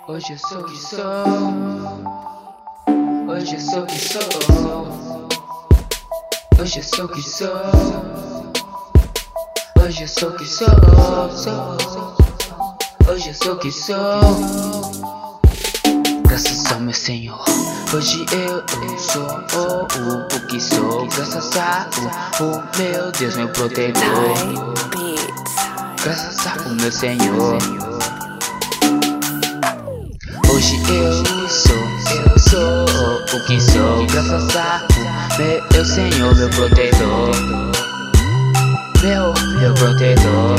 Hoje eu sou o que sou. Hoje eu sou o que sou. Hoje eu sou o que sou. Hoje eu sou o que sou. Hoje eu sou o que sou. Graças ao meu Senhor, hoje eu sou o que sou. Graças ao meu Deus, meu protetor. Graças ao meu Senhor, hoje eu sou o que sou. Graças ao meu Senhor, meu protetor. Meu protetor.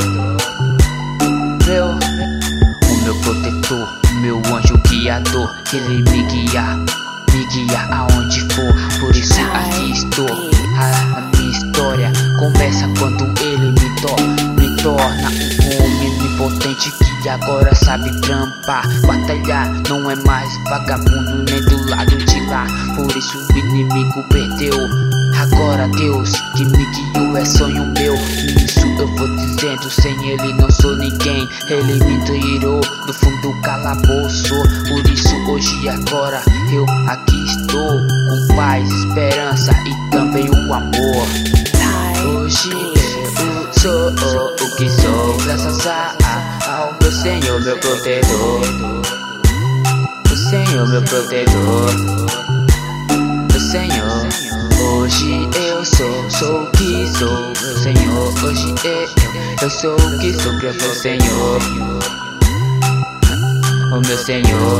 O meu protetor, meu anjo guiador. Ele me guia aonde for. Por isso aqui estou. A minha história começa quando ele me torna um homem impotente que agora sabe trampar, batalhar. Não é mais vagabundo nem do lado de lá. Por isso o inimigo perdeu. Agora Deus que me guiou é sonho meu. Isso eu vou dizendo, sem ele não sou ninguém. Ele me tirou do fundo do calabouço. Por isso hoje e agora eu aqui estou, com paz, esperança e também o amor. Hoje eu sou o que sou. Graças ao meu Senhor, meu protetor. O Senhor, meu protetor. O Senhor. Hoje eu sou o que sou, meu Senhor. Hoje eu sou o que sou, graças ao Senhor. O meu Senhor.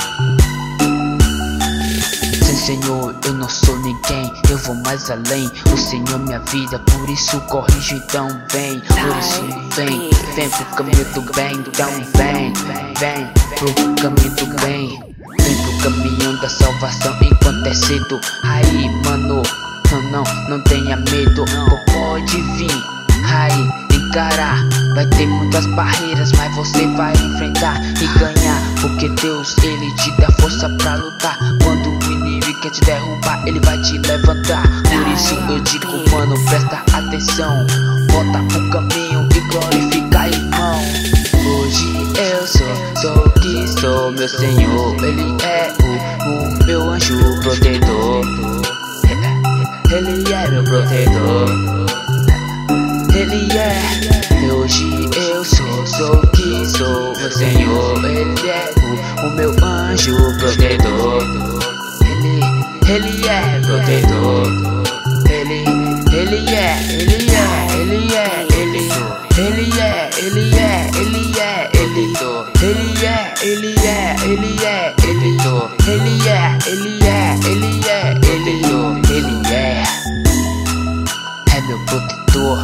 Sem Senhor eu não sou ninguém, eu vou mais além. O Senhor minha vida, por isso corrige, então vem. Por isso vem pro caminho do bem. Então vem pro caminho do bem. Vem pro caminho da salvação enquanto é cedo. Aí mano, não tenha medo. Pode vir, aí encarar. Vai ter muitas barreiras, mas você vai enfrentar e ganhar. Porque Deus, ele te dá força pra lutar. Quando o inimigo quer te derrubar, ele vai te levantar. Por isso eu digo, mano, presta atenção. Volta pro caminho e glorifica, irmão. Hoje eu sou o que sou, meu Senhor. Ele é o meu anjo protetor. Ele é meu protetor. Ele é. Hoje eu sou o que sou, meu Senhor. Ele é o meu anjo protetor. Ele é protetor. Ele é. Ele é. Ele é. Ele é. Ele é. Ele é. Ele é. Ele é. Ele é. Ele é. Ele é. Ele é. Ele é. Ele é. É meu protetor.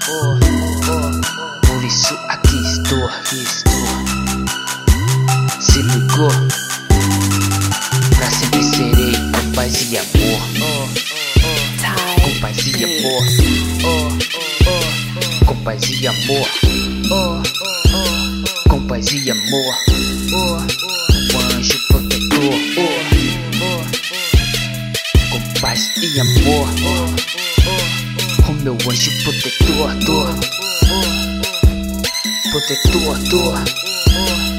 Por isso aqui estou. Se ligou? Pra sempre serei com paz e amor. Com paz e amor. Com paz e amor. Com paz e amor. O anjo protetor. Com paz e amor. O meu anjo protetor. Protetor.